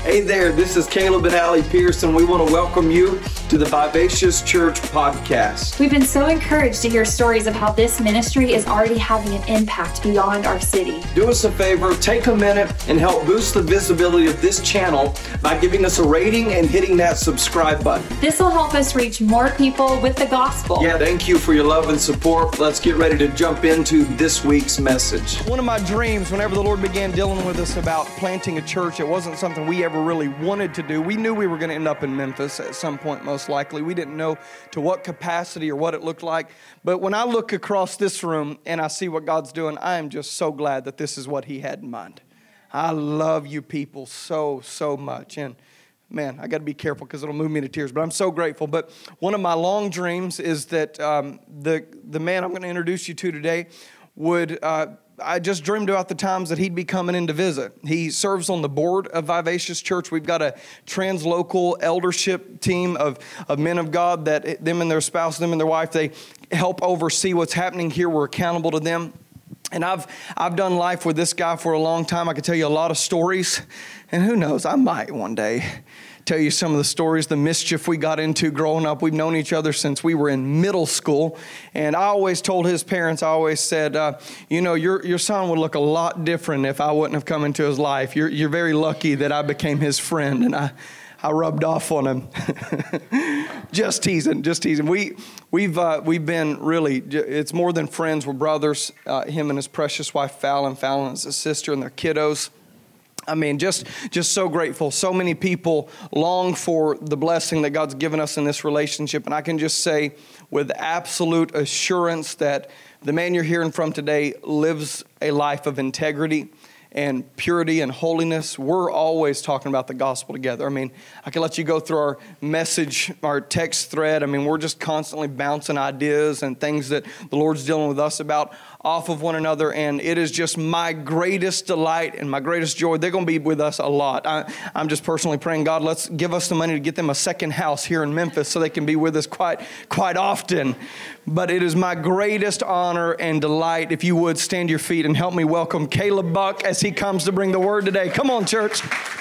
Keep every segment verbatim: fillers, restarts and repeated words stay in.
Hey there, this is Caleb and Allie Pearson. We want to welcome you to the Vivacious Church podcast. We've been so encouraged to hear stories of how this ministry is already having an impact beyond our city. Do us a favor, take a minute and help boost the visibility of this channel by giving us a rating and hitting that subscribe button. This will help us reach more people with the gospel. Yeah, thank you for your love and support. Let's get ready to jump into this week's message. One of my dreams, whenever the Lord began dealing with us about planting a church, it wasn't something we ever really wanted to do. We knew we were going to end up in Memphis at some point, most likely. We didn't know to what capacity or what it looked like. But when I look across this room and I see what God's doing, I am just so glad that this is what He had in mind. I love you people so, so much. And man, I got to be careful because it'll move me to tears, but I'm so grateful. But one of my long dreams is that um, the, the man I'm going to introduce you to today would... Uh, I just dreamed about the times that he'd be coming in to visit. He serves on the board of Vivacious Church. We've got a translocal eldership team of, of men of God that them and their spouse, them and their wife, they help oversee what's happening here. We're accountable to them. And I've I've done life with this guy for a long time. I could tell you a lot of stories. And who knows, I might one day tell you some of the stories, the mischief we got into growing up. We've known each other since we were in middle school. And I always told his parents, I always said, uh, you know, your your son would look a lot different if I wouldn't have come into his life. You're you're very lucky that I became his friend. And I, I rubbed off on him. Just teasing, just teasing. We, we've uh, we've been really, it's more than friends. We're brothers, uh, him and his precious wife, Fallon. Fallon is his sister and their kiddos. I mean, just just so grateful. So many people long for the blessing that God's given us in this relationship. And I can just say with absolute assurance that the man you're hearing from today lives a life of integrity and purity and holiness. We're always talking about the gospel together. I mean, I can let you go through our message, our text thread. I mean, we're just constantly bouncing ideas and things that the Lord's dealing with us about off of one another, and it is just my greatest delight and my greatest joy. They're going to be with us a lot. I, I'm just personally praying, God, let's give us the money to get them a second house here in Memphis so they can be with us quite, quite often. But it is my greatest honor and delight. If you would stand to your feet and help me welcome Caleb Buck as he comes to bring the word today. Come on, church.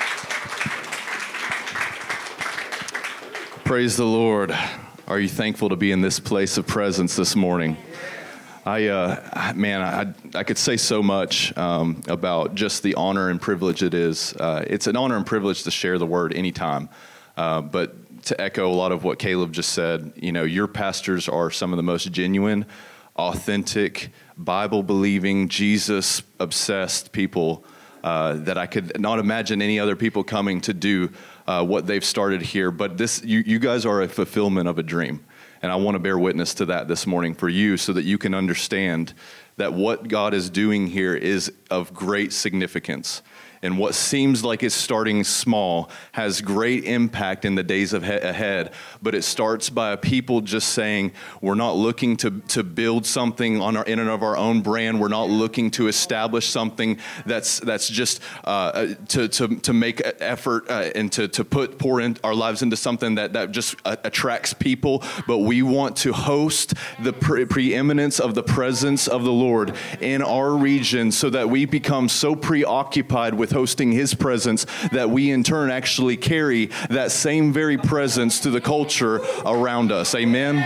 Praise the Lord. Are you thankful to be in this place of presence this morning? I, uh, man, I, I could say so much um, about just the honor and privilege it is. Uh, it's an honor and privilege to share the word anytime. Uh, but to echo a lot of what Caleb just said, you know, your pastors are some of the most genuine, authentic, Bible-believing, Jesus-obsessed people uh, that I could not imagine any other people coming to do uh, what they've started here. But this, you, you guys are a fulfillment of a dream. And I want to bear witness to that this morning for you so that you can understand that what God is doing here is of great significance. And what seems like it's starting small has great impact in the days of he- ahead. But it starts by a people just saying, we're not looking to, to build something on our, in and of our own brand. We're not looking to establish something that's that's just uh, to, to to make effort uh, and to, to put pour in our lives into something that, that just uh, attracts people. But we want to host the pre- preeminence of the presence of the Lord in our region so that we become so preoccupied with hosting His presence that we in turn actually carry that same very presence to the culture around us. Amen?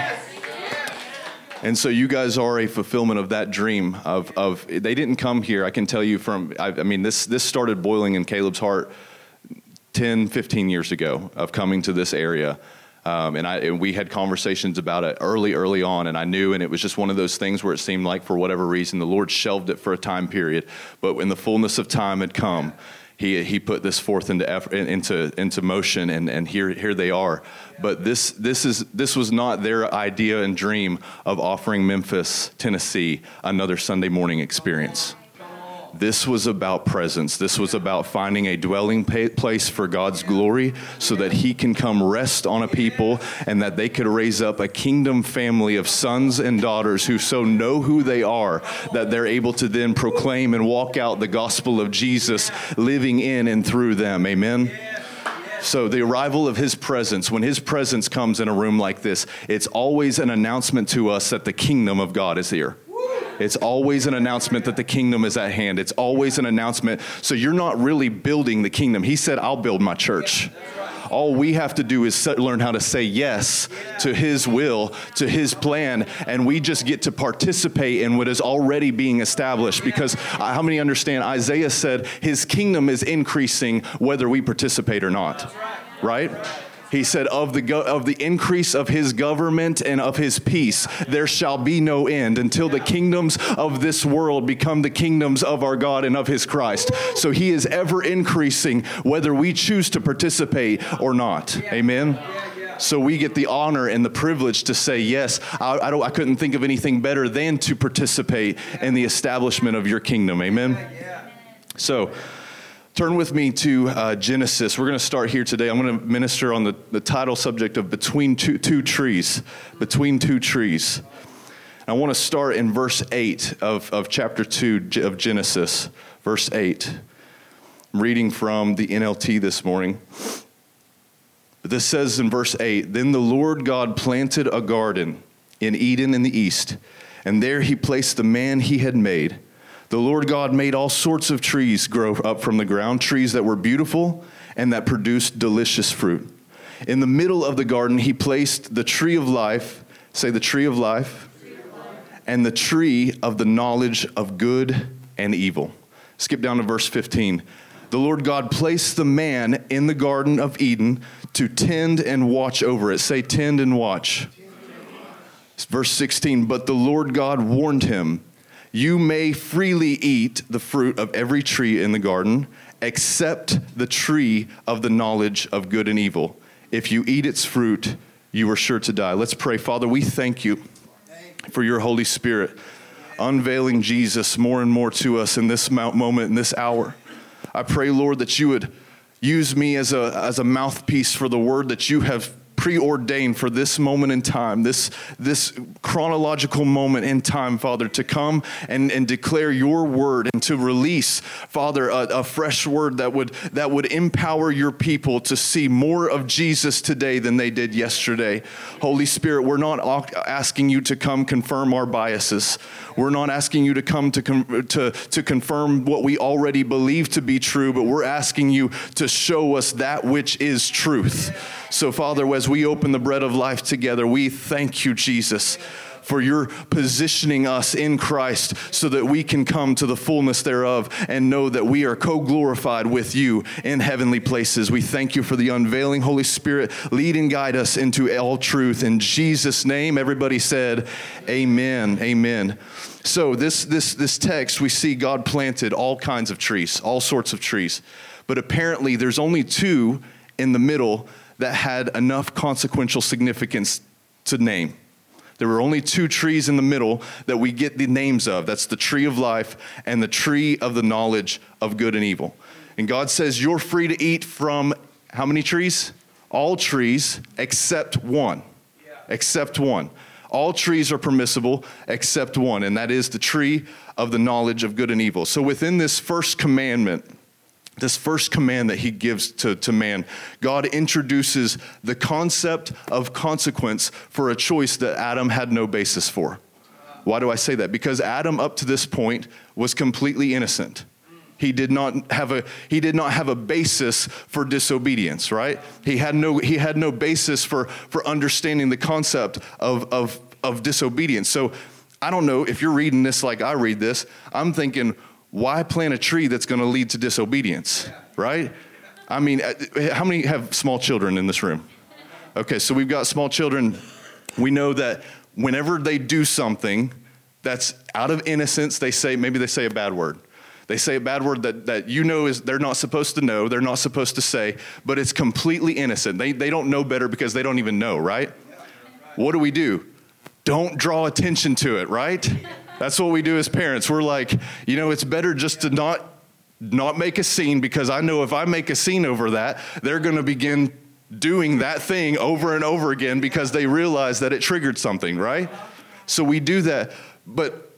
And so you guys are a fulfillment of that dream of, of they didn't come here. I can tell you from, I, I mean, this, this started boiling in Caleb's heart ten, fifteen years ago of coming to this area. Um, and, I, and we had conversations about it early, early on, and I knew, and it was just one of those things where it seemed like for whatever reason, the Lord shelved it for a time period. But when the fullness of time had come, He he put this forth into effort, into into motion, and, and here here they are. But this this is this was not their idea and dream of offering Memphis, Tennessee, another Sunday morning experience. This was about presence. This was about finding a dwelling place for God's glory so that He can come rest on a people and that they could raise up a kingdom family of sons and daughters who so know who they are that they're able to then proclaim and walk out the gospel of Jesus living in and through them. Amen? So the arrival of His presence, when His presence comes in a room like this, it's always an announcement to us that the kingdom of God is here. It's always an announcement that the kingdom is at hand. It's always an announcement. So you're not really building the kingdom. He said, I'll build my church. All we have to do is learn how to say yes to his will, to his plan, and we just get to participate in what is already being established. Because how many understand Isaiah said his kingdom is increasing whether we participate or not, right? He said, of the go- of the increase of his government and of his peace, there shall be no end until the kingdoms of this world become the kingdoms of our God and of his Christ. So he is ever increasing whether we choose to participate or not. Amen. So we get the honor and the privilege to say, yes, I, I, don't, I couldn't think of anything better than to participate in the establishment of your kingdom. Amen. So turn with me to uh, Genesis. We're going to start here today. I'm going to minister on the, the title subject of Between Two, two Trees. Between Two Trees. I want to start in verse eight of, of chapter two of Genesis. Verse eight. I'm reading from the N L T this morning. This says in verse eight, Then the Lord God planted a garden in Eden in the east, and there he placed the man he had made. The Lord God made all sorts of trees grow up from the ground, trees that were beautiful and that produced delicious fruit. In the middle of the garden, he placed the tree of life, say the tree of life, tree of life. And the tree of the knowledge of good and evil. Skip down to verse fifteen. The Lord God placed the man in the Garden of Eden to tend and watch over it. Say tend and watch. Verse sixteen, but the Lord God warned him, you may freely eat the fruit of every tree in the garden, except the tree of the knowledge of good and evil. If you eat its fruit, you are sure to die. Let's pray. Father, we thank you for your Holy Spirit, unveiling Jesus more and more to us in this moment, in this hour. I pray, Lord, that you would use me as a, as a mouthpiece for the word that you have preordained for this moment in time, this, this chronological moment in time, Father, to come and, and declare your word and to release, Father, a, a fresh word that would, that would empower your people to see more of Jesus today than they did yesterday. Holy Spirit, we're not asking you to come confirm our biases. We're not asking you to come to, to, to confirm what we already believe to be true, but we're asking you to show us that which is truth. So, Father, as we open the bread of life together, we thank you, Jesus, for your positioning us in Christ so that we can come to the fullness thereof and know that we are co-glorified with you in heavenly places. We thank you for the unveiling, Holy Spirit. Lead and guide us into all truth. In Jesus' name, everybody said, amen, amen. So this, this, this text, we see God planted all kinds of trees, all sorts of trees. But apparently there's only two in the middle that had enough consequential significance to name. There were only two trees in the middle that we get the names of. That's the tree of life and the tree of the knowledge of good and evil. And God says you're free to eat from how many trees? All trees except one. Yeah. Except one. All trees are permissible except one, and that is the tree of the knowledge of good and evil. So within this first commandment, this first command that he gives to, to man, God introduces the concept of consequence for a choice that Adam had no basis for. Why do I say that? Because Adam up to this point was completely innocent. He did not have a he did not have a basis for disobedience, right? He had no he had no basis for, for understanding the concept of, of, of disobedience. So I don't know if you're reading this like I read this, I'm thinking, why plant a tree that's going to lead to disobedience, right? I mean, how many have small children in this room? Okay, so we've got small children. We know that whenever they do something that's out of innocence, they say, maybe they say a bad word. They say a bad word that, that you know is they're not supposed to know, they're not supposed to say, but it's completely innocent. They, they don't know better because they don't even know, right? What do we do? Don't draw attention to it, right? That's what we do as parents. We're like, you know, it's better just to not not make a scene, because I know if I make a scene over that, they're going to begin doing that thing over and over again because they realize that it triggered something, right? So we do that. But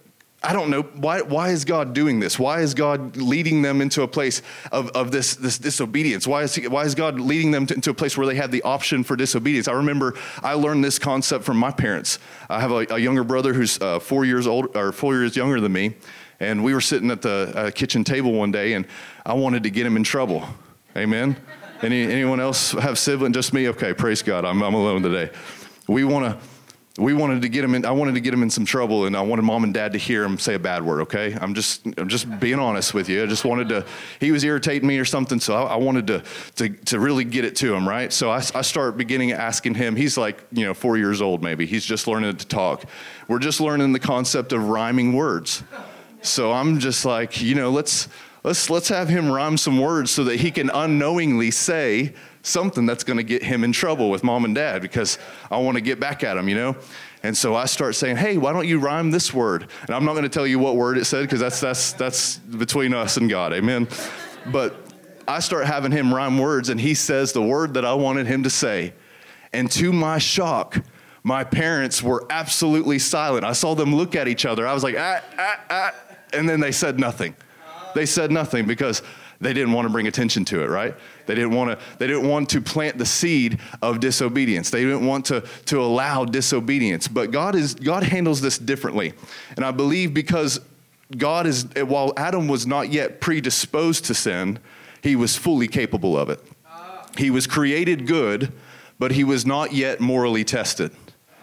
I don't know, why why is God doing this? Why is God leading them into a place of, of this, this disobedience? Why is he, why is God leading them to, into a place where they have the option for disobedience? I remember I learned this concept from my parents. I have a, a younger brother who's uh, four years old or four years younger than me, and we were sitting at the uh, kitchen table one day, and I wanted to get him in trouble. Amen? Any anyone else have siblings? Just me? Okay, praise God. I'm I'm alone today. We want to. We wanted to get him in, I wanted to get him in some trouble, and I wanted mom and dad to hear him say a bad word, okay? I'm just I'm just being honest with you. I just wanted to, he was irritating me or something, so I, I wanted to, to to really get it to him, right? So I, I start beginning asking him, he's like, you know, four years old maybe. He's just learning to talk. We're just learning the concept of rhyming words. So I'm just like, you know, let's let's let's have him rhyme some words so that he can unknowingly say something that's going to get him in trouble with mom and dad, because I want to get back at him, you know? And so I start saying, hey, why don't you rhyme this word? And I'm not going to tell you what word it said, because that's that's that's between us and God, amen? But I start having him rhyme words, and he says the word that I wanted him to say. And to my shock, my parents were absolutely silent. I saw them look at each other. I was like, ah, ah, ah, and then they said nothing. They said nothing because they didn't want to bring attention to it, right? They didn't want to, they didn't want to plant the seed of disobedience. They didn't want to, to allow disobedience. But God is, God handles this differently. And I believe because God is, while Adam was not yet predisposed to sin, he was fully capable of it. He was created good, but he was not yet morally tested.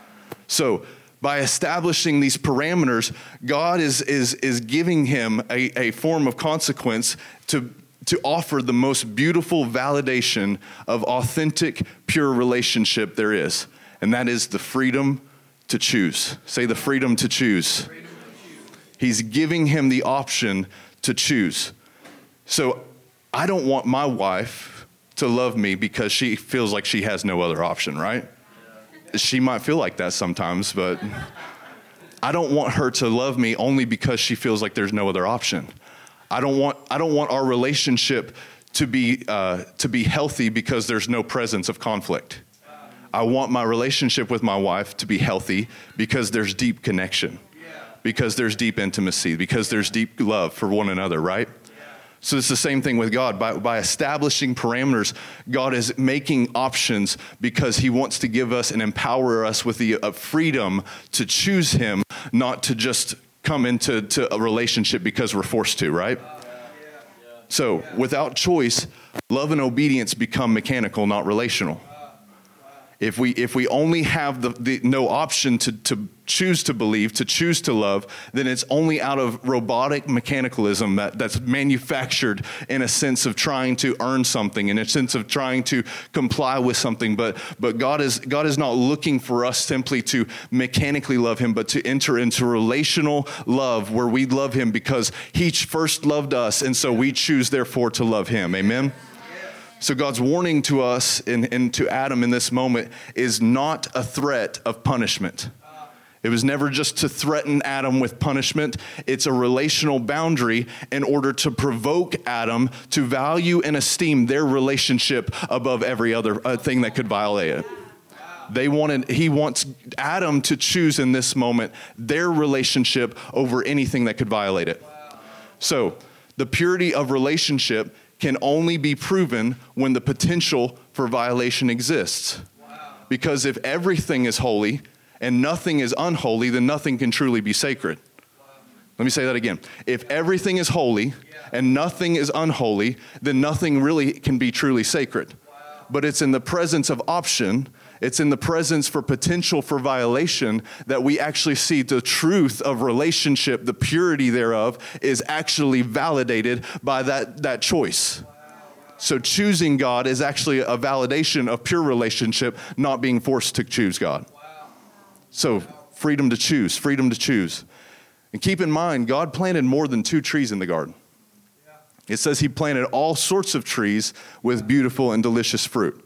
So by establishing these parameters, God is, is, is giving him a, a form of consequence to to offer the most beautiful validation of authentic, pure relationship there is. And that is the freedom to choose. Say the freedom to choose. Freedom to choose. He's giving him the option to choose. So I don't want my wife to love me because she feels like she has no other option, right? Yeah. She might feel like that sometimes, but I don't want her to love me only because she feels like there's no other option. I don't want I don't want our relationship to be uh, to be healthy because there's no presence of conflict. I want my relationship with my wife to be healthy because there's deep connection, because there's deep intimacy, because there's deep love for one another, right? So it's the same thing with God. By, by establishing parameters, God is making options because he wants to give us and empower us with the uh, freedom to choose him, not to just come into to a relationship because we're forced to, right? So without choice, love and obedience become mechanical, not relational. If we if we only have the, the no option to, to choose to believe, to choose to love, then it's only out of robotic mechanicalism that, that's manufactured in a sense of trying to earn something, in a sense of trying to comply with something. But but God is God is not looking for us simply to mechanically love him, but to enter into relational love where we love him because he first loved us, and so we choose therefore to love him. Amen? So God's warning to us and, and to Adam in this moment is not a threat of punishment. It was never just to threaten Adam with punishment. It's a relational boundary in order to provoke Adam to value and esteem their relationship above every other uh, thing that could violate it. They wanted, he wants Adam to choose in this moment their relationship over anything that could violate it. So the purity of relationship can only be proven when the potential for violation exists. Wow. Because if everything is holy and nothing is unholy, then nothing can truly be sacred. Wow. Let me say that again. If everything is holy yeah. and nothing is unholy, then nothing really can be truly sacred. Wow. But it's in the presence of option, it's in the presence for potential for violation that we actually see the truth of relationship, the purity thereof is actually validated by that, that choice. So choosing God is actually a validation of pure relationship, not being forced to choose God. So freedom to choose, freedom to choose. And keep in mind, God planted more than two trees in the garden. It says he planted all sorts of trees with beautiful and delicious fruit.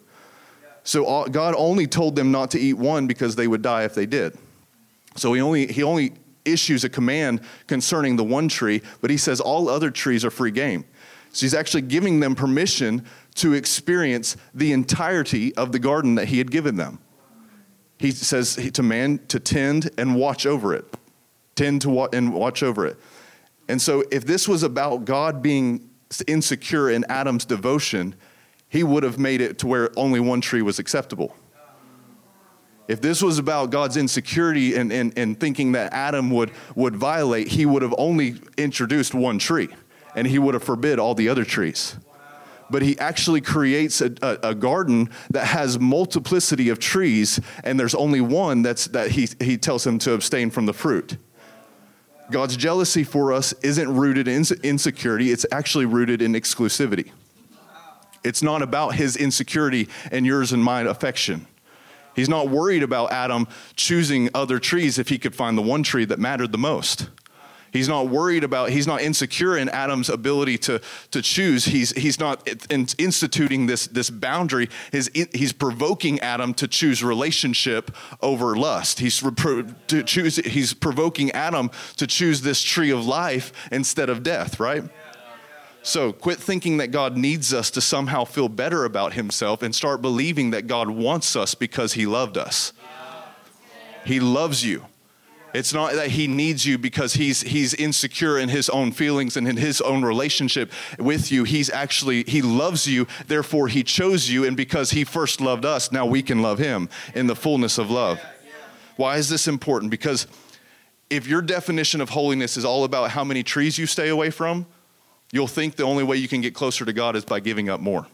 So God only told them not to eat one because they would die if they did. So he only he only issues a command concerning the one tree, but he says all other trees are free game. So he's actually giving them permission to experience the entirety of the garden that he had given them. He says to man to tend and watch over it. tend to wa- and watch over it. And so if this was about God being insecure in Adam's devotion, he would have made it to where only one tree was acceptable. If this was about God's insecurity and, and, and thinking that Adam would, would violate, he would have only introduced one tree, and he would have forbid all the other trees. But he actually creates a, a, a garden that has multiplicity of trees, and there's only one that's that he, he tells him to abstain from the fruit. God's jealousy for us isn't rooted in insecurity, it's actually rooted in exclusivity. It's not about his insecurity and yours and mine affection. He's not worried about Adam choosing other trees if he could find the one tree that mattered the most. He's not worried about, he's not insecure in Adam's ability to, to choose. He's, he's not in, instituting this, this boundary. His, he's provoking Adam to choose relationship over lust. He's, to choose, he's provoking Adam to choose this tree of life instead of death, right? So quit thinking that God needs us to somehow feel better about himself and start believing that God wants us because he loved us. He loves you. It's not that he needs you because he's he's insecure in his own feelings and in his own relationship with you. He's actually, he loves you, therefore he chose you, and because he first loved us, now we can love him in the fullness of love. Why is this important? Because if your definition of holiness is all about how many trees you stay away from, you'll think the only way you can get closer to God is by giving up more.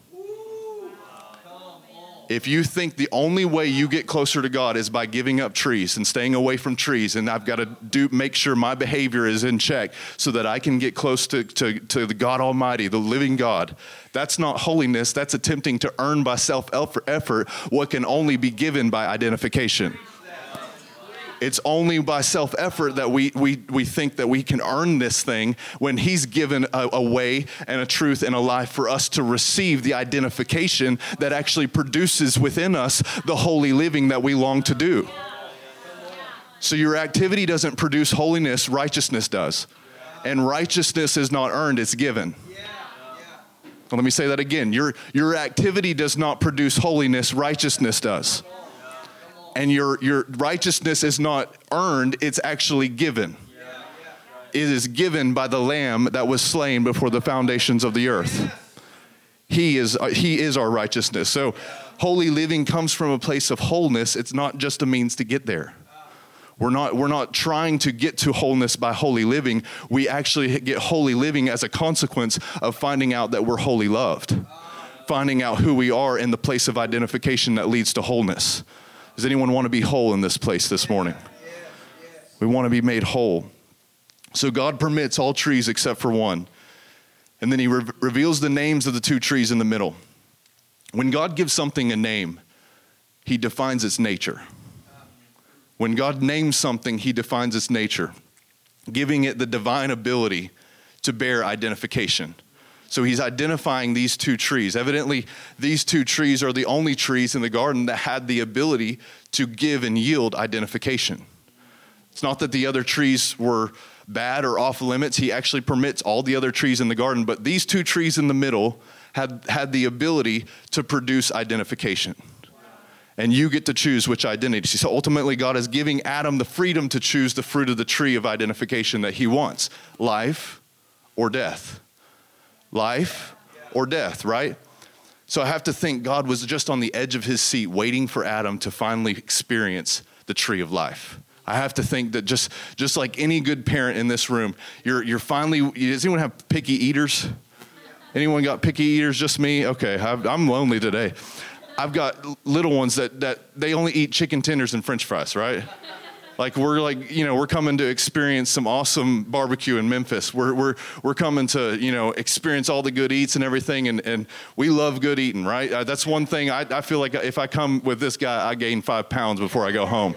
If you think the only way you get closer to God is by giving up trees and staying away from trees, and I've got to do make sure my behavior is in check so that I can get close to, to, to the God Almighty, the living God, that's not holiness. That's attempting to earn by self-effort what can only be given by identification. It's only by self-effort that we, we, we think that we can earn this thing when he's given a, a way and a truth and a life for us to receive the identification that actually produces within us the holy living that we long to do. So your activity doesn't produce holiness, righteousness does. And righteousness is not earned, it's given. So let me say that again. Your, your activity does not produce holiness, righteousness does. And your, your righteousness is not earned, it's actually given. It is given by the Lamb that was slain before the foundations of the earth. He is, he is our righteousness. So holy living comes from a place of wholeness. It's not just a means to get there. We're not, we're not trying to get to wholeness by holy living. We actually get holy living as a consequence of finding out that we're wholly loved. Finding out who we are in the place of identification that leads to wholeness. Does anyone want to be whole in this place this morning? We want to be made whole. So God permits all trees except for one. And then he re- reveals the names of the two trees in the middle. When God gives something a name, he defines its nature. When God names something, he defines its nature, giving it the divine ability to bear identification. So he's identifying these two trees. Evidently, these two trees are the only trees in the garden that had the ability to give and yield identification. It's not that the other trees were bad or off limits. He actually permits all the other trees in the garden, but these two trees in the middle had, had the ability to produce identification. And you get to choose which identity. So ultimately, God is giving Adam the freedom to choose the fruit of the tree of identification that he wants. Life or death. Life or death, right? So I have to think God was just on the edge of his seat waiting for Adam to finally experience the tree of life. I have to think that just, just like any good parent in this room, you're, you're finally, does anyone have picky eaters? Anyone got picky eaters? Just me? Okay, I've, I'm lonely today. I've got little ones that, that they only eat chicken tenders and French fries, right? Like we're like, you know, we're coming to experience some awesome barbecue in Memphis. We're we're we're coming to, you know, experience all the good eats and everything, and, and we love good eating, right? Uh, that's one thing I, I feel like if I come with this guy, I gain five pounds before I go home.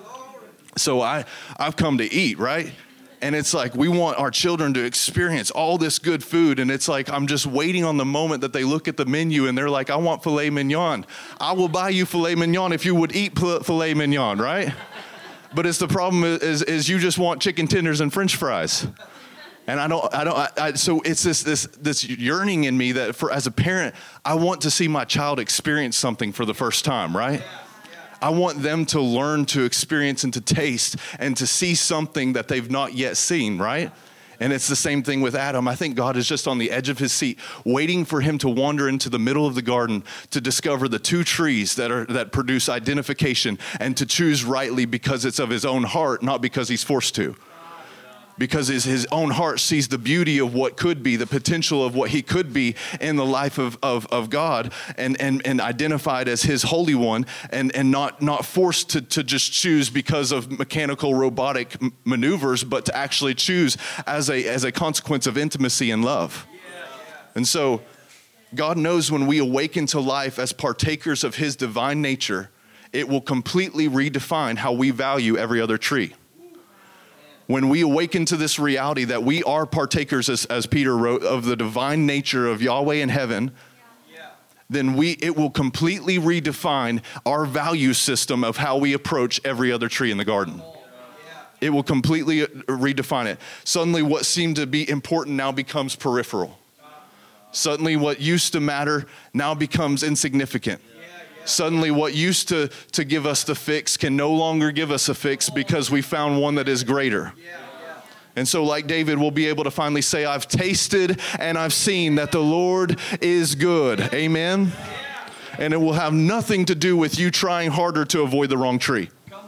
So I, I've come to eat, right? And it's like we want our children to experience all this good food, and it's like I'm just waiting on the moment that they look at the menu and they're like, I want filet mignon. I will buy you filet mignon if you would eat filet mignon, right? But it's the problem is, is you just want chicken tenders and French fries. And I don't, I don't, I, I, so it's this, this, this yearning in me that for, as a parent, I want to see my child experience something for the first time, right? I want them to learn to experience and to taste and to see something that they've not yet seen, right? And it's the same thing with Adam. I think God is just on the edge of his seat, waiting for him to wander into the middle of the garden to discover the two trees that are that produce identification and to choose rightly because it's of his own heart, not because he's forced to. Because his, his own heart sees the beauty of what could be, the potential of what he could be in the life of, of, of God and, and, and identified as his Holy One and, and not, not forced to, to just choose because of mechanical robotic m- maneuvers, but to actually choose as a, as a consequence of intimacy and love. And so God knows when we awaken to life as partakers of his divine nature, it will completely redefine how we value every other tree. When we awaken to this reality that we are partakers, as, as Peter wrote, of the divine nature of Yahweh in heaven, yeah. then we it will completely redefine our value system of how we approach every other tree in the garden. Yeah. It will completely redefine it. Suddenly what seemed to be important now becomes peripheral. Suddenly what used to matter now becomes insignificant. Suddenly what used to, to give us the fix can no longer give us a fix because we found one that is greater. And so like David, we'll be able to finally say, I've tasted and I've seen that the Lord is good. Amen? And it will have nothing to do with you trying harder to avoid the wrong tree.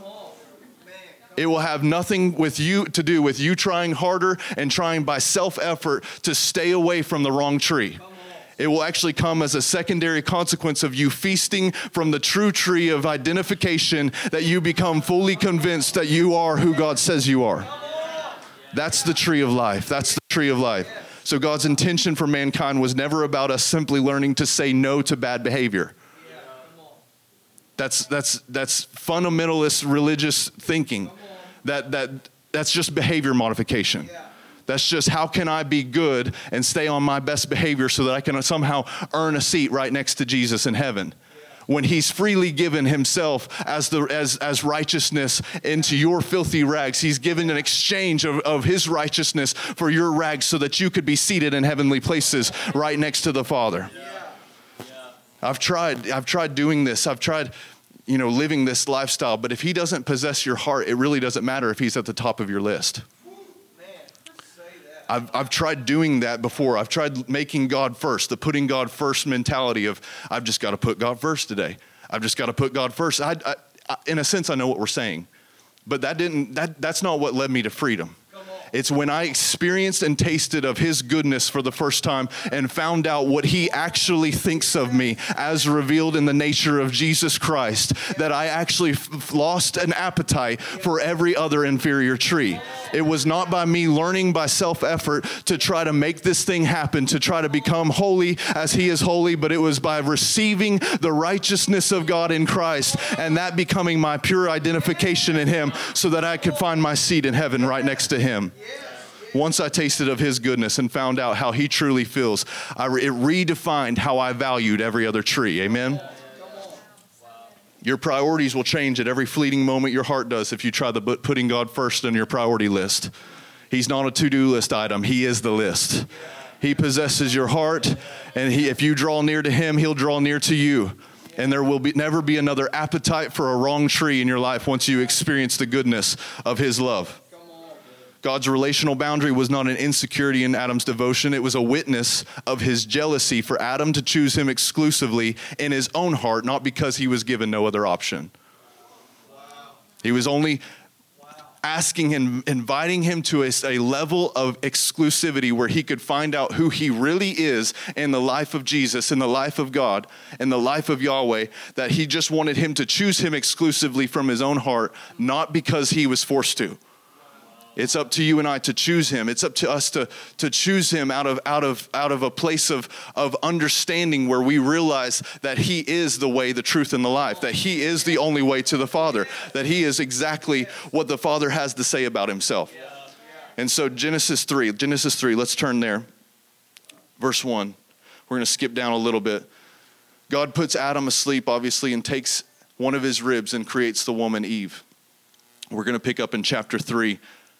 It will have nothing with you to do with you trying harder and trying by self-effort to stay away from the wrong tree. It will actually come as a secondary consequence of you feasting from the true tree of identification that you become fully convinced that you are who God says you are. That's the tree of life. That's the tree of life. So God's intention for mankind was never about us simply learning to say no to bad behavior. That's that's that's fundamentalist religious thinking. That that that's just behavior modification. That's just how can I be good and stay on my best behavior so that I can somehow earn a seat right next to Jesus in heaven. When he's freely given himself as the as as righteousness into your filthy rags. He's given an exchange of, of his righteousness for your rags so that you could be seated in heavenly places right next to the Father. I've tried I've tried doing this. I've tried, you know, living this lifestyle, but if he doesn't possess your heart, it really doesn't matter if he's at the top of your list. I've, I've tried doing that before. I've tried making God first, the putting God first mentality of, I've just got to put God first today. I've just got to put God first. I, I, I, in a sense, I know what we're saying, but that didn't. That that's not what led me to freedom. It's when I experienced and tasted of his goodness for the first time and found out what he actually thinks of me as revealed in the nature of Jesus Christ, that I actually f- lost an appetite for every other inferior tree. It was not by me learning by self-effort to try to make this thing happen, to try to become holy as he is holy, but it was by receiving the righteousness of God in Christ and that becoming my pure identification in him so that I could find my seat in heaven right next to him. Once I tasted of his goodness and found out how he truly feels, I re- it redefined how I valued every other tree. Amen? Your priorities will change at every fleeting moment your heart does if you try the putting God first on your priority list. He's not a to-do list item. He is the list. He possesses your heart, and he, if you draw near to him, he'll draw near to you. And there will be, never be another appetite for a wrong tree in your life once you experience the goodness of his love. God's relational boundary was not an insecurity in Adam's devotion. It was a witness of his jealousy for Adam to choose him exclusively in his own heart, not because he was given no other option. Wow. He was only wow. asking him, inviting him to a, a level of exclusivity where he could find out who he really is in the life of Jesus, in the life of God, in the life of Yahweh, that he just wanted him to choose him exclusively from his own heart, not because he was forced to. It's up to you and I to choose him. It's up to us to, to choose him out of, out of, out of a place of, of understanding where we realize that he is the way, the truth, and the life, that he is the only way to the Father, that he is exactly what the Father has to say about himself. And so Genesis three, Genesis three, let's turn there. Verse one, we're going to skip down a little bit. God puts Adam asleep, obviously, and takes one of his ribs and creates the woman Eve. We're going to pick up in chapter three.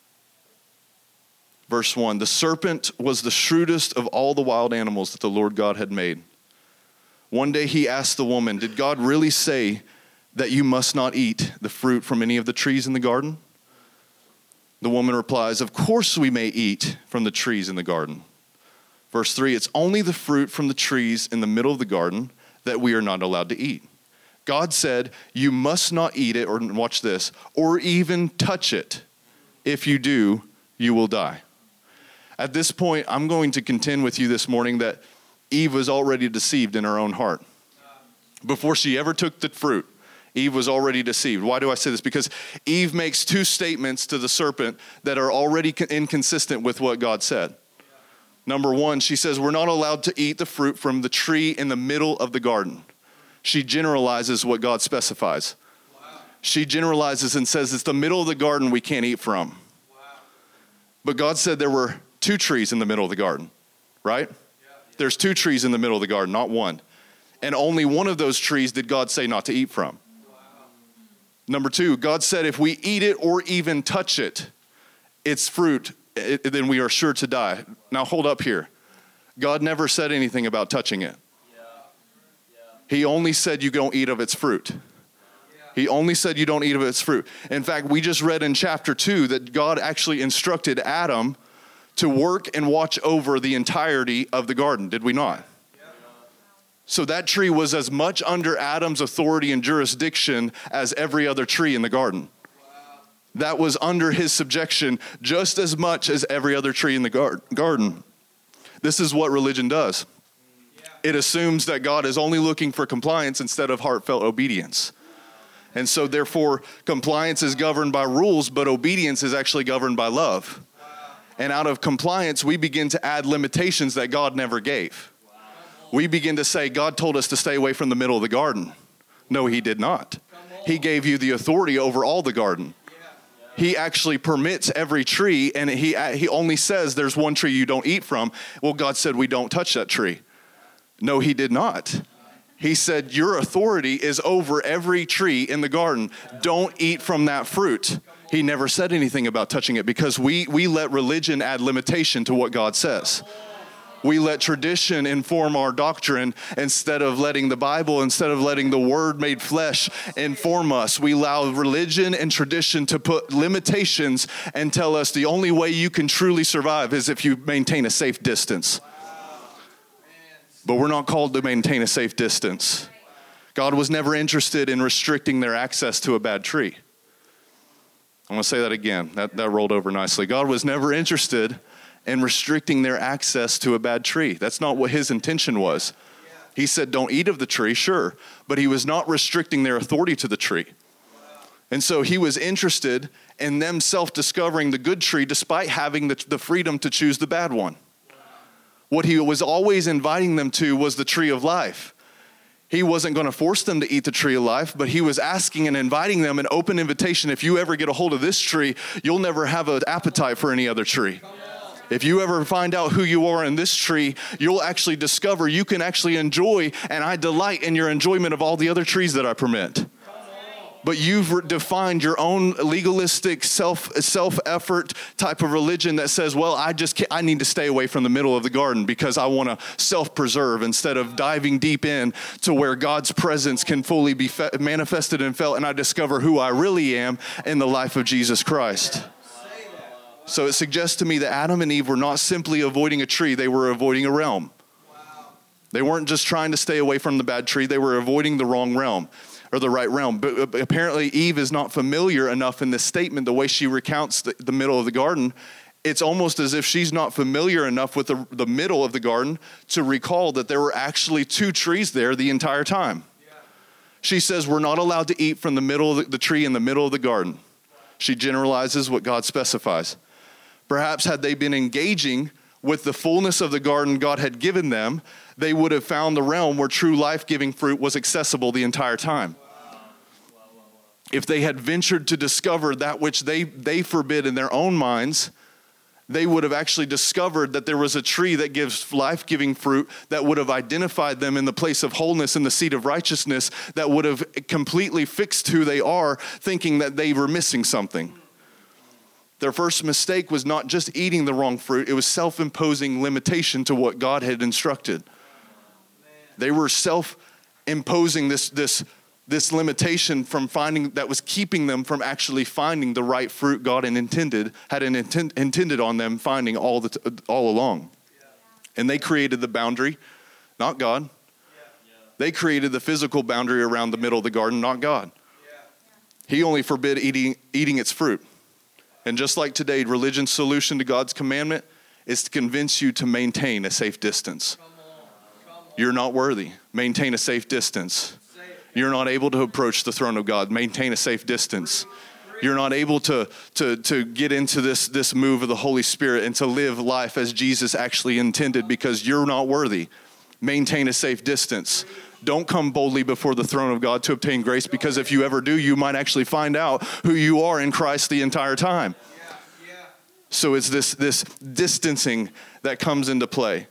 Verse one, the serpent was the shrewdest of all the wild animals that the Lord God had made. One day he asked the woman, did God really say that you must not eat the fruit from any of the trees in the garden? The woman replies, of course we may eat from the trees in the garden. Verse three, it's only the fruit from the trees in the middle of the garden that we are not allowed to eat. God said, you must not eat it, or watch this, or even touch it. If you do, you will die. At this point, I'm going to contend with you this morning that Eve was already deceived in her own heart. Before she ever took the fruit, Eve was already deceived. Why do I say this? Because Eve makes two statements to the serpent that are already inconsistent with what God said. Number one, she says, we're not allowed to eat the fruit from the tree in the middle of the garden. She generalizes what God specifies. Wow. She generalizes and says it's the middle of the garden we can't eat from. Wow. But God said there were two trees in the middle of the garden, right? Yeah. There's two trees in the middle of the garden, not one. And only one of those trees did God say not to eat from. Wow. Number two, God said if we eat it or even touch it, its fruit, it, then we are sure to die. Now hold up here. God never said anything about touching it. He only said you don't eat of its fruit. He only said you don't eat of its fruit. In fact, we just read in chapter two that God actually instructed Adam to work and watch over the entirety of the garden, did we not? So that tree was as much under Adam's authority and jurisdiction as every other tree in the garden. That was under his subjection just as much as every other tree in the gar- garden. This is what religion does. It assumes that God is only looking for compliance instead of heartfelt obedience. And so therefore, compliance is governed by rules, but obedience is actually governed by love. And out of compliance, we begin to add limitations that God never gave. We begin to say, God told us to stay away from the middle of the garden. No, he did not. He gave you the authority over all the garden. He actually permits every tree, and he, he only says there's one tree you don't eat from. Well, God said we don't touch that tree. No, he did not. He said, your authority is over every tree in the garden. Don't eat from that fruit. He never said anything about touching it because we, we let religion add limitation to what God says. We let tradition inform our doctrine instead of letting the Bible, instead of letting the Word made flesh inform us. We allow religion and tradition to put limitations and tell us the only way you can truly survive is if you maintain a safe distance. But we're not called to maintain a safe distance. God was never interested in restricting their access to a bad tree. I'm going to say that again. That, that rolled over nicely. God was never interested in restricting their access to a bad tree. That's not what his intention was. He said, don't eat of the tree, sure, but he was not restricting their authority to the tree. And so he was interested in them self-discovering the good tree despite having the, the freedom to choose the bad one. What he was always inviting them to was the tree of life. He wasn't going to force them to eat the tree of life, but he was asking and inviting them an open invitation. If you ever get a hold of this tree, you'll never have an appetite for any other tree. If you ever find out who you are in this tree, you'll actually discover you can actually enjoy, and I delight in your enjoyment of all the other trees that I permit. But you've defined your own legalistic self, self-effort type of religion that says, well, I just can't, I need to stay away from the middle of the garden because I want to self-preserve instead of diving deep in to where God's presence can fully be fe- manifested and felt, and I discover who I really am in the life of Jesus Christ. So it suggests to me that Adam and Eve were not simply avoiding a tree, they were avoiding a realm. They weren't just trying to stay away from the bad tree, they were avoiding the wrong realm. Or the right realm. But apparently Eve is not familiar enough in this statement, the way she recounts the, the middle of the garden. It's almost as if she's not familiar enough with the, the middle of the garden to recall that there were actually two trees there the entire time. Yeah. She says we're not allowed to eat from the middle of the, the tree in the middle of the garden. She generalizes what God specifies. Perhaps had they been engaging with the fullness of the garden God had given them, they would have found the realm where true life-giving fruit was accessible the entire time. If they had ventured to discover that which they, they forbid in their own minds, they would have actually discovered that there was a tree that gives life-giving fruit that would have identified them in the place of wholeness in the seat of righteousness, that would have completely fixed who they are, thinking that they were missing something. Their first mistake was not just eating the wrong fruit, it was self-imposing limitation to what God had instructed. They were self-imposing this, this this limitation from finding, that was keeping them from actually finding the right fruit God had intended, had an intent, intended on them finding all the t- all along. Yeah. And they created the boundary, not God. Yeah. Yeah. They created the physical boundary around the middle of the garden, not God. Yeah. He only forbid eating eating its fruit. And just like today, religion's solution to God's commandment is to convince you to maintain a safe distance. Come on. Come on. You're not worthy. Maintain a safe distance. You're not able to approach the throne of God. Maintain a safe distance. You're not able to, to, to get into this, this move of the Holy Spirit and to live life as Jesus actually intended because you're not worthy. Maintain a safe distance. Don't come boldly before the throne of God to obtain grace, because if you ever do, you might actually find out who you are in Christ the entire time. So it's this, this distancing that comes into play.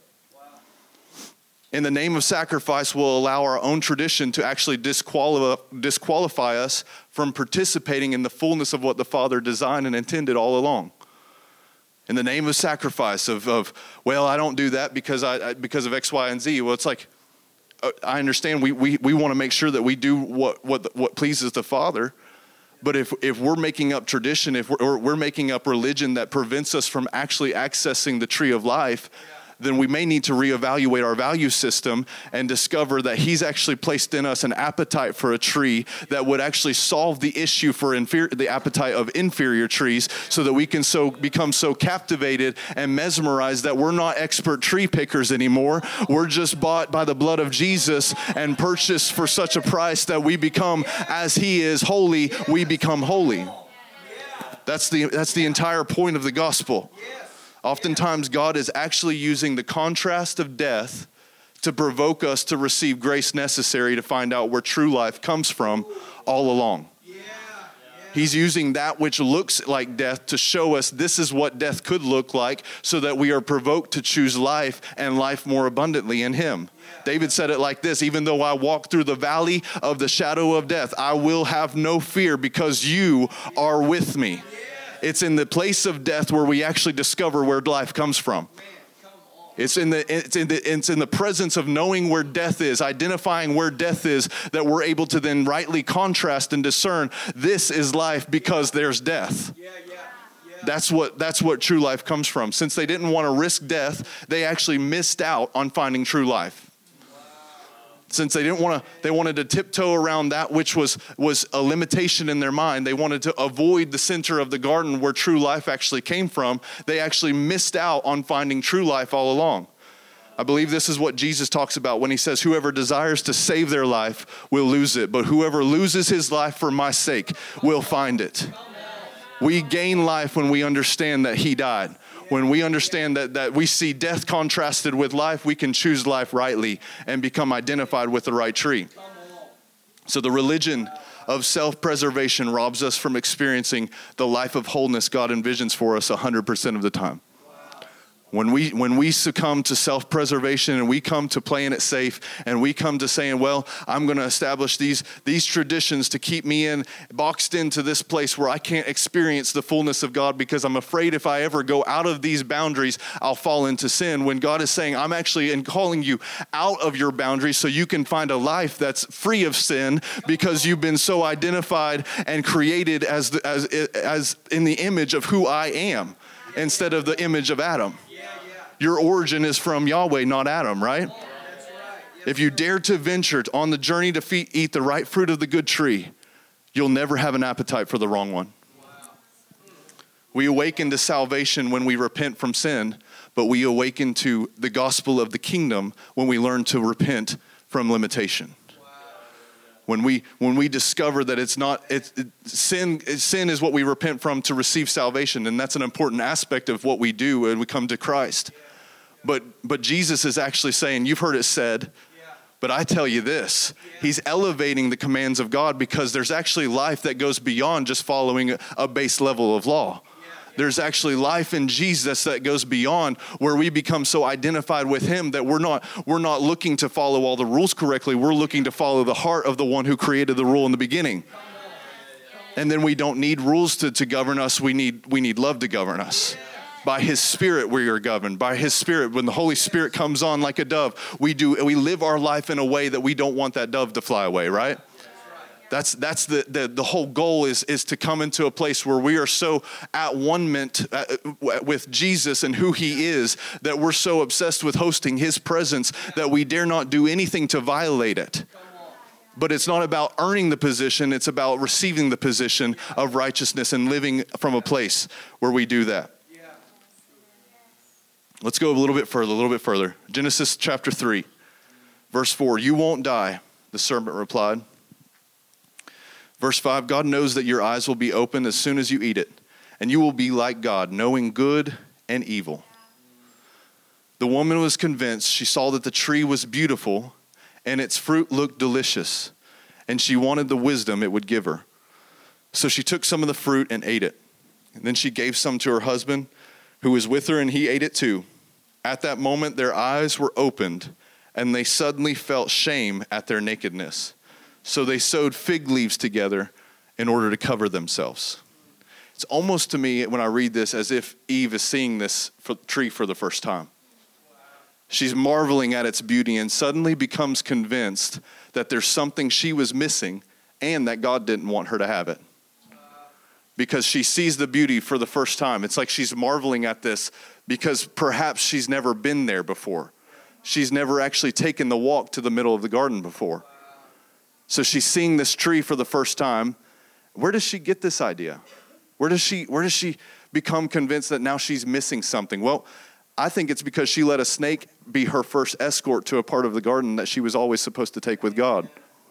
In the name of sacrifice, will allow our own tradition to actually disqualify, disqualify us from participating in the fullness of what the Father designed and intended all along. In the name of sacrifice, of, of well, I don't do that because I because of X, Y, and Z. Well, it's like, I understand we we, we want to make sure that we do what what what pleases the Father. But if if we're making up tradition, if we're, or we're making up religion that prevents us from actually accessing the tree of life, then we may need to reevaluate our value system and discover that he's actually placed in us an appetite for a tree that would actually solve the issue for inferior, the appetite of inferior trees, so that we can so become so captivated and mesmerized that we're not expert tree pickers anymore. We're just bought by the blood of Jesus and purchased for such a price that we become, as he is holy, we become holy. That's the, that's the entire point of the gospel. Oftentimes, God is actually using the contrast of death to provoke us to receive grace necessary to find out where true life comes from all along. He's using that which looks like death to show us this is what death could look like, so that we are provoked to choose life and life more abundantly in him. David said it like this: even though I walk through the valley of the shadow of death, I will have no fear because you are with me. It's in the place of death where we actually discover where life comes from. It's in the it's in the it's in the presence of knowing where death is, identifying where death is, that we're able to then rightly contrast and discern this is life because there's death. Yeah, yeah, yeah. That's what that's what true life comes from. Since they didn't want to risk death, they actually missed out on finding true life. Since they didn't want to, they wanted to tiptoe around that which was, was a limitation in their mind. They wanted to avoid the center of the garden where true life actually came from. They actually missed out on finding true life all along. I believe this is what Jesus talks about when he says, whoever desires to save their life will lose it, but whoever loses his life for my sake will find it. We gain life when we understand that he died. When we understand that, that we see death contrasted with life, we can choose life rightly and become identified with the right tree. So the religion of self-preservation robs us from experiencing the life of wholeness God envisions for us one hundred percent of the time. When we when we succumb to self-preservation and we come to playing it safe and we come to saying, well, I'm going to establish these, these traditions to keep me in, boxed into this place where I can't experience the fullness of God because I'm afraid if I ever go out of these boundaries, I'll fall into sin. When God is saying, I'm actually in calling you out of your boundaries so you can find a life that's free of sin because you've been so identified and created as the, as as in the image of who I am instead of the image of Adam. Your origin is from Yahweh, not Adam, right? If you dare to venture on the journey to feed, eat the right fruit of the good tree, you'll never have an appetite for the wrong one. We awaken to salvation when we repent from sin, but we awaken to the gospel of the kingdom when we learn to repent from limitation. When we when we discover that it's not it's, it, sin sin is what we repent from to receive salvation, and that's an important aspect of what we do when we come to Christ. But but Jesus is actually saying, you've heard it said, but I tell you this. He's elevating the commands of God because there's actually life that goes beyond just following a, a base level of law. There's actually life in Jesus that goes beyond, where we become so identified with him that we're not we're not looking to follow all the rules correctly. We're looking to follow the heart of the one who created the rule in the beginning. And then we don't need rules to, to govern us. We need we need love to govern us. By his Spirit we are governed. By his Spirit, when the Holy Spirit comes on like a dove, we do we live our life in a way that we don't want that dove to fly away, right? That's that's the, the the whole goal is is to come into a place where we are so at one-ment with Jesus and who he is, that we're so obsessed with hosting his presence that we dare not do anything to violate it. But it's not about earning the position, it's about receiving the position of righteousness and living from a place where we do that. Let's go a little bit further, a little bit further. Genesis chapter three, verse four, you won't die, the serpent replied. Verse five, God knows that your eyes will be opened as soon as you eat it, and you will be like God, knowing good and evil. The woman was convinced. She saw that the tree was beautiful and its fruit looked delicious, and she wanted the wisdom it would give her. So she took some of the fruit and ate it. And then she gave some to her husband who was with her, and he ate it too. At that moment, their eyes were opened, and they suddenly felt shame at their nakedness. So they sewed fig leaves together in order to cover themselves. It's almost to me when I read this as if Eve is seeing this tree for the first time. She's marveling at its beauty and suddenly becomes convinced that there's something she was missing and that God didn't want her to have it. Because she sees the beauty for the first time. It's like she's marveling at this because perhaps she's never been there before. She's never actually taken the walk to the middle of the garden before. So she's seeing this tree for the first time. Where does she get this idea? Where does she, where does she become convinced that now she's missing something? Well, I think it's because she let a snake be her first escort to a part of the garden that she was always supposed to take with God.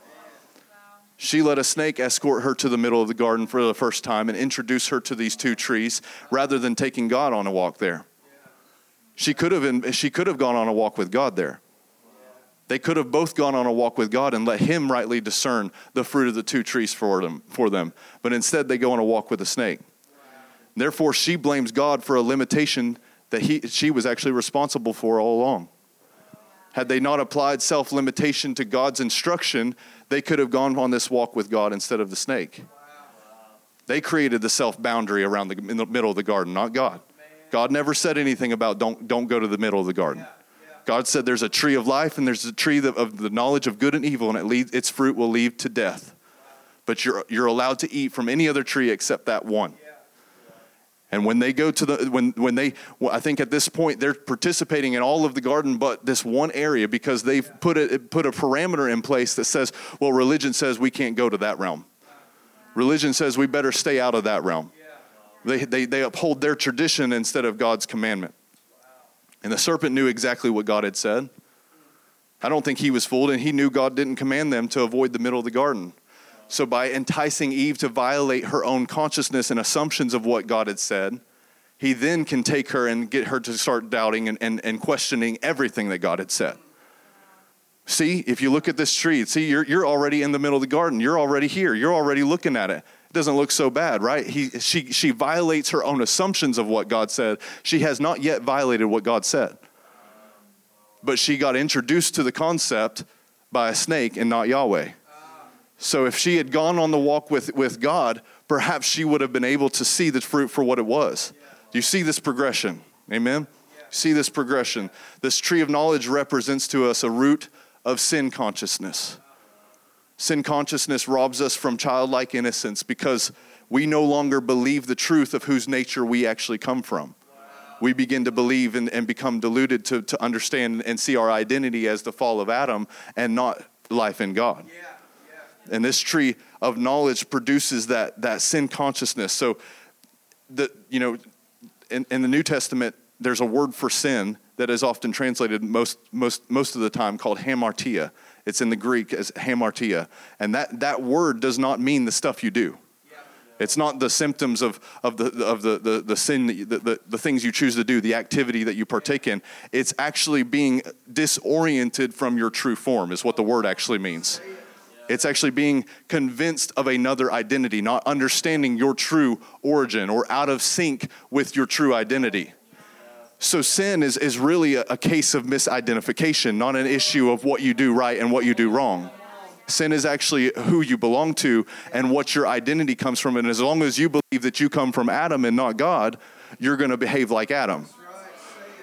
She let a snake escort her to the middle of the garden for the first time and introduce her to these two trees rather than taking God on a walk there. She could have been, she could have gone on a walk with God there. They could have both gone on a walk with God and let him rightly discern the fruit of the two trees for them, for them. But instead, they go on a walk with a snake. Therefore, she blames God for a limitation that he, she was actually responsible for all along. Had they not applied self-limitation to God's instruction, they could have gone on this walk with God instead of the snake. They created the self-boundary around the, in the middle of the garden, not God. God never said anything about don't, don't go to the middle of the garden. God said there's a tree of life and there's a tree of the knowledge of good and evil, and it leads, its fruit will lead to death. But you're you're allowed to eat from any other tree except that one. And when they go to the, when when they, well, I think at this point they're participating in all of the garden but this one area because they've put a, put a parameter in place that says, well, religion says we can't go to that realm. Religion says we better stay out of that realm. They they they uphold their tradition instead of God's commandment. And the serpent knew exactly what God had said. I don't think he was fooled, and he knew God didn't command them to avoid the middle of the garden. So by enticing Eve to violate her own consciousness and assumptions of what God had said, he then can take her and get her to start doubting and, and, and questioning everything that God had said. See, if you look at this tree, see, you're, you're already in the middle of the garden. You're already here. You're already looking at it. It doesn't look so bad, right? He, she, she violates her own assumptions of what God said. She has not yet violated what God said. But she got introduced to the concept by a snake and not Yahweh. So if she had gone on the walk with, with God, perhaps she would have been able to see the fruit for what it was. Do you see this progression? Amen? See this progression. This tree of knowledge represents to us a root of sin consciousness. Sin consciousness robs us from childlike innocence because we no longer believe the truth of whose nature we actually come from. We begin to believe and, and become deluded to, to understand and see our identity as the fall of Adam and not life in God. And this tree of knowledge produces that, that sin consciousness. So, the you know, in, in the New Testament, there's a word for sin that is often translated most most most of the time called hamartia. It's in the Greek as hamartia. And that, that word does not mean the stuff you do. It's not the symptoms of, of the of the, the, the sin, the, the, the things you choose to do, the activity that you partake in. It's actually being disoriented from your true form is what the word actually means. It's actually being convinced of another identity, not understanding your true origin or out of sync with your true identity. So sin is, is really a, a case of misidentification, not an issue of what you do right and what you do wrong. Sin is actually who you belong to and what your identity comes from. And as long as you believe that you come from Adam and not God, you're going to behave like Adam.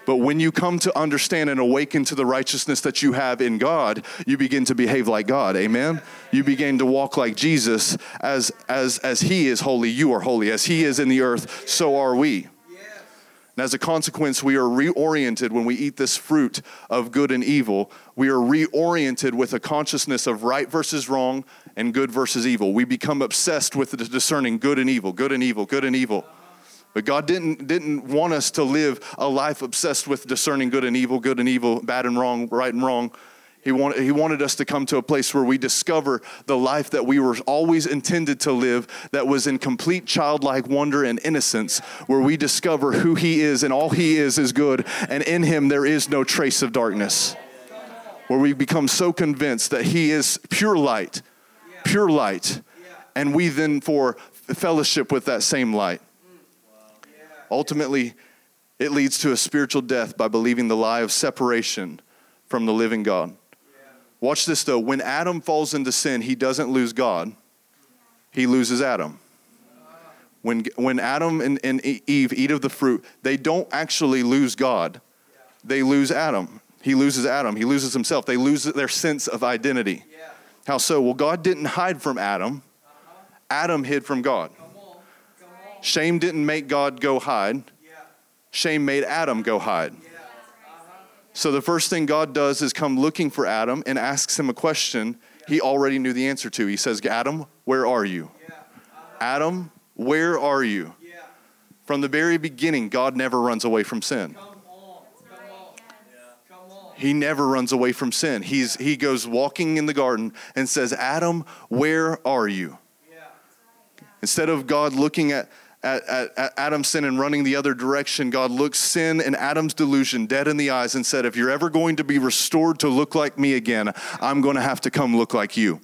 But when you come to understand and awaken to the righteousness that you have in God, you begin to behave like God. Amen? You begin to walk like Jesus. As, as, as he is holy, you are holy. As he is in the earth, so are we. And as a consequence, we are reoriented when we eat this fruit of good and evil. We are reoriented with a consciousness of right versus wrong and good versus evil. We become obsessed with discerning good and evil, good and evil, good and evil. But God didn't, didn't want us to live a life obsessed with discerning good and evil, good and evil, bad and wrong, right and wrong. He wanted, he wanted us to come to a place where we discover the life that we were always intended to live, that was in complete childlike wonder and innocence, where we discover who he is and all he is is good, and in him there is no trace of darkness. Where we become so convinced that he is pure light, pure light, and we then for fellowship with that same light. Ultimately, it leads to a spiritual death by believing the lie of separation from the living God. Watch this though. When Adam falls into sin, he doesn't lose God. He loses Adam. When, when Adam and, and Eve eat of the fruit, they don't actually lose God. They lose Adam. He loses Adam. He loses himself. They lose their sense of identity. How so? Well, God didn't hide from Adam. Adam hid from God. Shame didn't make God go hide. Shame made Adam go hide. So the first thing God does is come looking for Adam and asks him a question he already knew the answer to. He says, Adam, where are you? Adam, where are you? From the very beginning, God never runs away from sin. He never runs away from sin. He's, he goes walking in the garden and says, Adam, where are you? Instead of God looking at At, at, at Adam's sin and running the other direction, God looked sin and Adam's delusion dead in the eyes and said, if you're ever going to be restored to look like me again, I'm going to have to come look like you.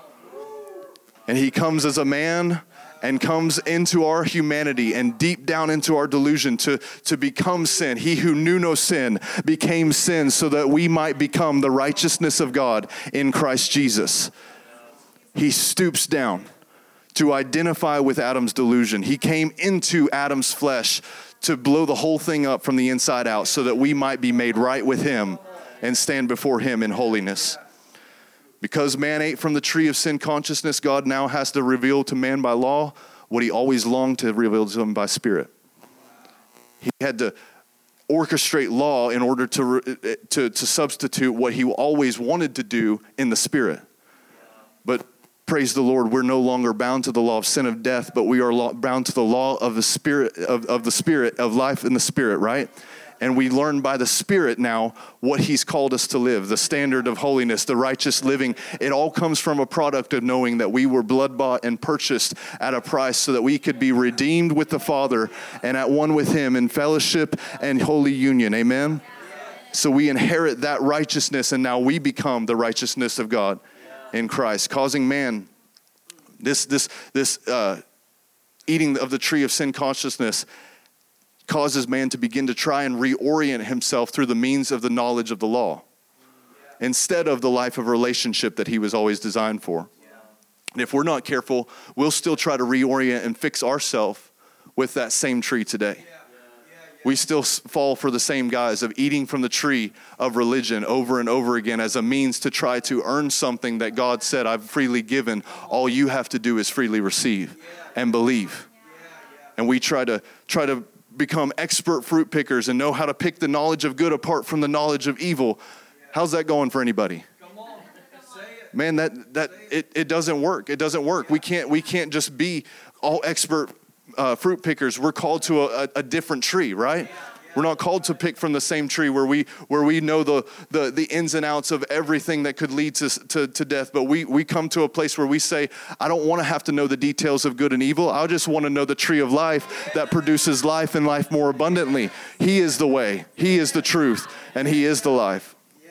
And he comes as a man and comes into our humanity and deep down into our delusion to, to become sin. He who knew no sin became sin so that we might become the righteousness of God in Christ Jesus. He stoops down to identify with Adam's delusion. He came into Adam's flesh to blow the whole thing up from the inside out so that we might be made right with him and stand before him in holiness. Because man ate from the tree of sin consciousness, God now has to reveal to man by law what he always longed to reveal to him by spirit. He had to orchestrate law in order to, to, to substitute what he always wanted to do in the spirit. But praise the Lord, we're no longer bound to the law of sin of death, but we are bound to the law of the spirit of, of the spirit of life in the spirit, right? And we learn by the Spirit now what he's called us to live, the standard of holiness, the righteous living. It all comes from a product of knowing that we were blood bought and purchased at a price so that we could be redeemed with the Father and at one with him in fellowship and holy union. Amen? So we inherit that righteousness, and now we become the righteousness of God in Christ, causing man, this this this uh, eating of the tree of sin consciousness causes man to begin to try and reorient himself through the means of the knowledge of the law instead of the life of relationship that he was always designed for. And if we're not careful, we'll still try to reorient and fix ourselves with that same tree today. We still fall for the same guise of eating from the tree of religion over and over again as a means to try to earn something that God said, I've freely given. All you have to do is freely receive and believe. And we try to try to become expert fruit pickers and know how to pick the knowledge of good apart from the knowledge of evil. How's that going for anybody? Man, that that it, it doesn't work. It doesn't work. We can't we can't just be all expert Uh, fruit pickers. We're called to a, a different tree, right? We're not called to pick from the same tree where we where we know the the, the ins and outs of everything that could lead to, to, to death. But we, we come to a place where we say, I don't want to have to know the details of good and evil. I just want to know the tree of life that produces life and life more abundantly. He is the way. He is the truth. And he is the life.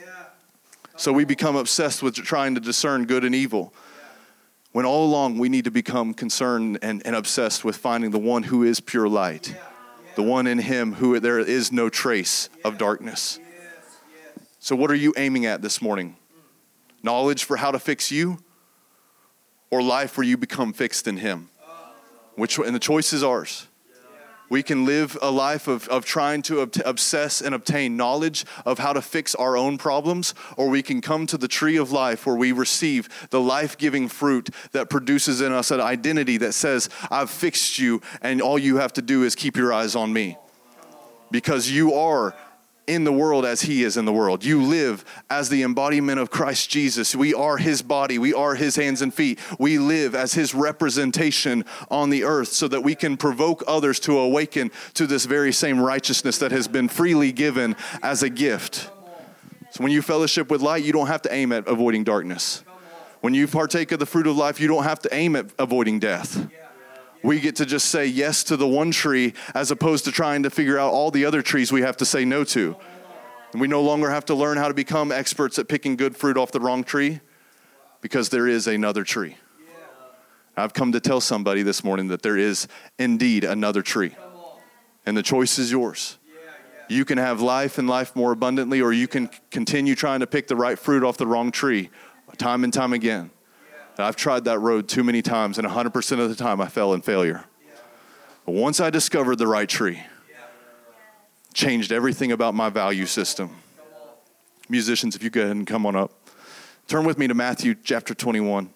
So we become obsessed with trying to discern good and evil, when all along we need to become concerned and, and obsessed with finding the one who is pure light, yeah, yeah. the one in him who there is no trace yeah. of darkness. Yes, yes. So what are you aiming at this morning? Knowledge for how to fix you, or life where you become fixed in him? Which, and the choice is ours. We can live a life of, of trying to ob- obsess and obtain knowledge of how to fix our own problems, or we can come to the tree of life where we receive the life-giving fruit that produces in us an identity that says, I've fixed you, and all you have to do is keep your eyes on me. Because you are in the world as he is in the world. You live as the embodiment of Christ Jesus. We are his body. We are his hands and feet. We live as his representation on the earth so that we can provoke others to awaken to this very same righteousness that has been freely given as a gift. So when you fellowship with light, you don't have to aim at avoiding darkness. When you partake of the fruit of life, you don't have to aim at avoiding death. We get to just say yes to the one tree as opposed to trying to figure out all the other trees we have to say no to. And we no longer have to learn how to become experts at picking good fruit off the wrong tree because there is another tree. I've come to tell somebody this morning that there is indeed another tree. And the choice is yours. You can have life and life more abundantly, or you can continue trying to pick the right fruit off the wrong tree time and time again. I've tried that road too many times, and one hundred percent of the time I fell in failure. But once I discovered the right tree, changed everything about my value system. Musicians, if you go ahead and come on up. Turn with me to Matthew chapter twenty-one.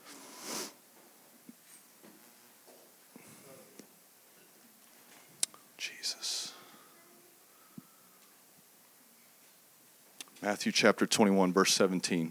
Jesus. Matthew chapter twenty-one, verse seventeen.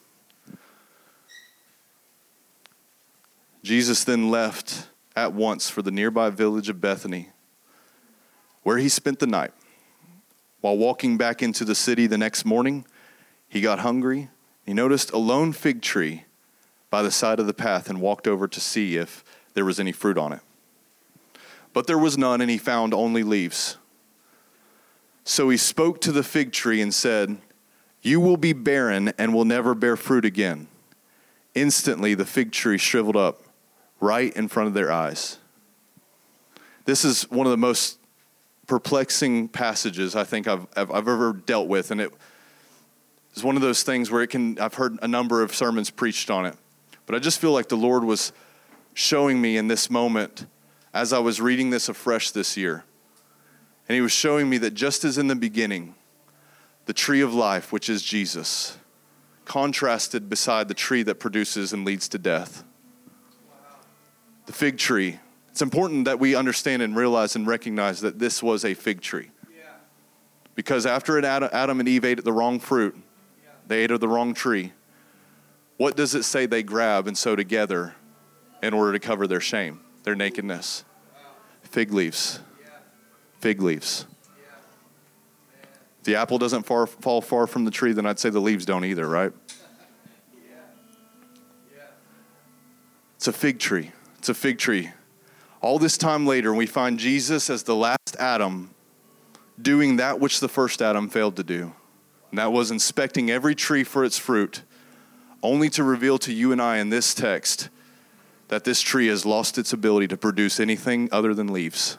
Jesus then left at once for the nearby village of Bethany, where he spent the night. While walking back into the city the next morning, he got hungry. He noticed a lone fig tree by the side of the path and walked over to see if there was any fruit on it. But there was none, and he found only leaves. So he spoke to the fig tree and said, "You will be barren and will never bear fruit again." Instantly, the fig tree shriveled up right in front of their eyes. This is one of the most perplexing passages I think I've, I've, I've ever dealt with. And it is one of those things where it can, I've heard a number of sermons preached on it. But I just feel like the Lord was showing me in this moment as I was reading this afresh this year. And he was showing me that just as in the beginning, the tree of life, which is Jesus, contrasted beside the tree that produces and leads to death. The fig tree. It's important that we understand and realize and recognize that this was a fig tree. Yeah. Because after Adam and Eve ate the wrong fruit, yeah. they ate of the wrong tree, what does it say they grab and sew together in order to cover their shame, their nakedness? Wow. Fig leaves. Yeah. Fig leaves. Yeah. If the apple doesn't far, fall far from the tree, then I'd say the leaves don't either, right? Yeah. Yeah. It's a fig tree. It's a fig tree. All this time later, we find Jesus as the last Adam doing that which the first Adam failed to do. And that was inspecting every tree for its fruit, only to reveal to you and I in this text that this tree has lost its ability to produce anything other than leaves.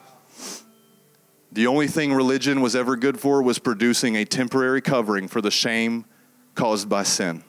The only thing religion was ever good for was producing a temporary covering for the shame caused by sin.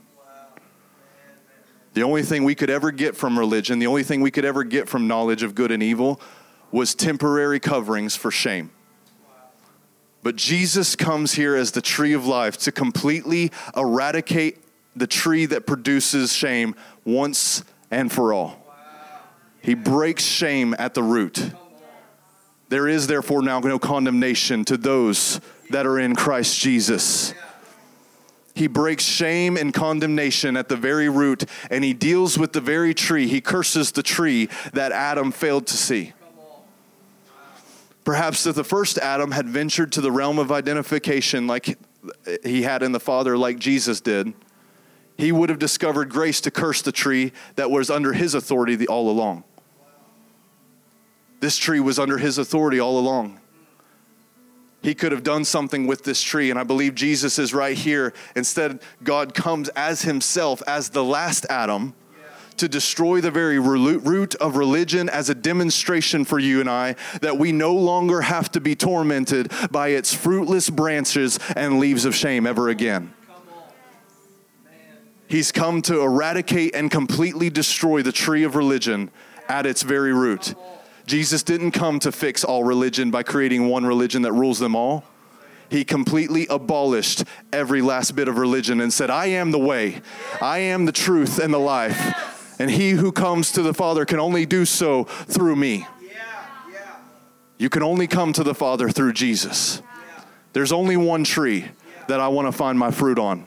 The only thing we could ever get from religion, the only thing we could ever get from knowledge of good and evil was temporary coverings for shame. But Jesus comes here as the tree of life to completely eradicate the tree that produces shame once and for all. He breaks shame at the root. There is therefore now no condemnation to those that are in Christ Jesus. He breaks shame and condemnation at the very root, and he deals with the very tree. He curses the tree that Adam failed to see. Perhaps that the first Adam had ventured to the realm of identification like he had in the Father, like Jesus did, he would have discovered grace to curse the tree that was under his authority all along. This tree was under his authority all along. He could have done something with this tree, and I believe Jesus is right here. Instead, God comes as himself, as the last Adam, to destroy the very root of religion as a demonstration for you and I that we no longer have to be tormented by its fruitless branches and leaves of shame ever again. He's come to eradicate and completely destroy the tree of religion at its very root. Jesus didn't come to fix all religion by creating one religion that rules them all. He completely abolished every last bit of religion and said, I am the way, I am the truth and the life. And he who comes to the Father can only do so through me. You can only come to the Father through Jesus. There's only one tree that I want to find my fruit on.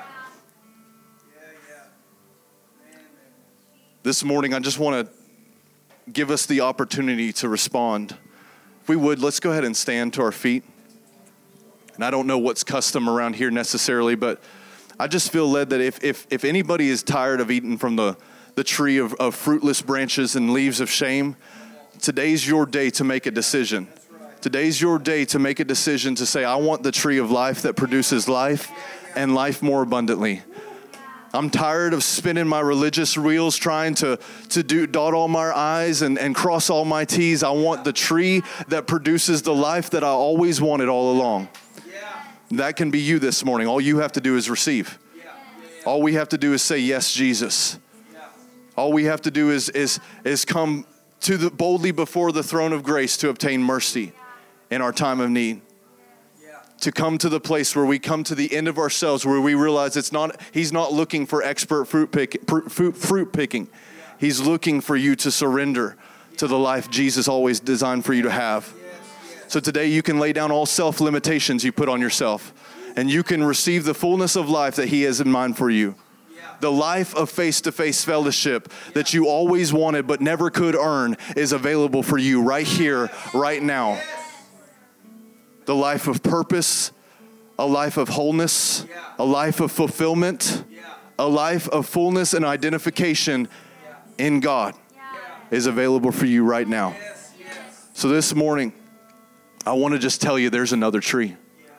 This morning, I just want to give us the opportunity to respond. If we would, let's go ahead and stand to our feet. And I don't know what's custom around here necessarily, but I just feel led that if if, if anybody is tired of eating from the, the tree of, of fruitless branches and leaves of shame, today's your day to make a decision. Today's your day to make a decision to say, I want the tree of life that produces life and life more abundantly. I'm tired of spinning my religious wheels trying to, to do dot all my I's and, and cross all my T's. I want the tree that produces the life that I always wanted all along. That can be you this morning. All you have to do is receive. All we have to do is say, yes, Jesus. All we have to do is, is, is come to the boldly before the throne of grace to obtain mercy in our time of need. To come to the place where we come to the end of ourselves, where we realize it's not, he's not looking for expert fruit, pick, fruit, fruit picking. He's looking for you to surrender to the life Jesus always designed for you to have. So today you can lay down all self-limitations you put on yourself, and you can receive the fullness of life that he has in mind for you. The life of face-to-face fellowship that you always wanted but never could earn is available for you right here, right now. The life of purpose, a life of wholeness, a life of fulfillment, a life of fullness and identification in God is available for you right now. So this morning, I want to just tell you there's another tree.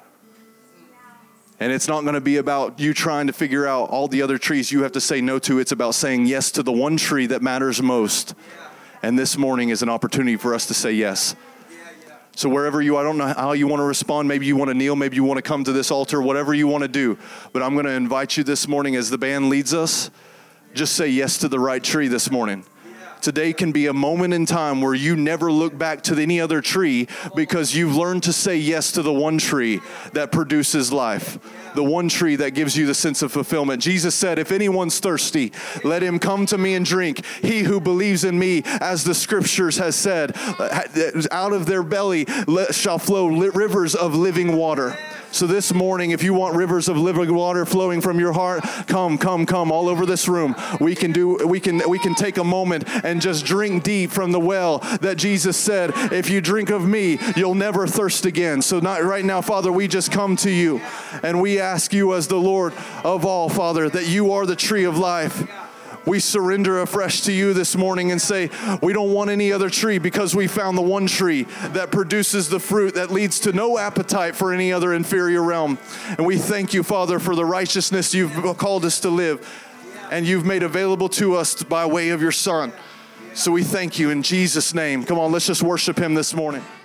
And it's not going to be about you trying to figure out all the other trees you have to say no to. It's about saying yes to the one tree that matters most. And this morning is an opportunity for us to say yes. So wherever you, I don't know how you want to respond. Maybe you want to kneel. Maybe you want to come to this altar, whatever you want to do. But I'm going to invite you this morning as the band leads us. Just say yes to the right tree this morning. Today can be a moment in time where you never look back to any other tree because you've learned to say yes to the one tree that produces life, the one tree that gives you the sense of fulfillment. Jesus said, if anyone's thirsty, let him come to me and drink. He who believes in me, as the scriptures has said, out of their belly shall flow rivers of living water. So this morning, if you want rivers of living water flowing from your heart, come, come, come all over this room. We can do, we can, we can take a moment and just drink deep from the well that Jesus said, if you drink of me, you'll never thirst again. So not right now, Father, we just come to you and we ask you as the Lord of all, Father, that you are the tree of life. We surrender afresh to you this morning and say, we don't want any other tree because we found the one tree that produces the fruit that leads to no appetite for any other inferior realm. And we thank you, Father, for the righteousness you've called us to live and you've made available to us by way of your Son. So we thank you in Jesus' name. Come on, let's just worship him this morning.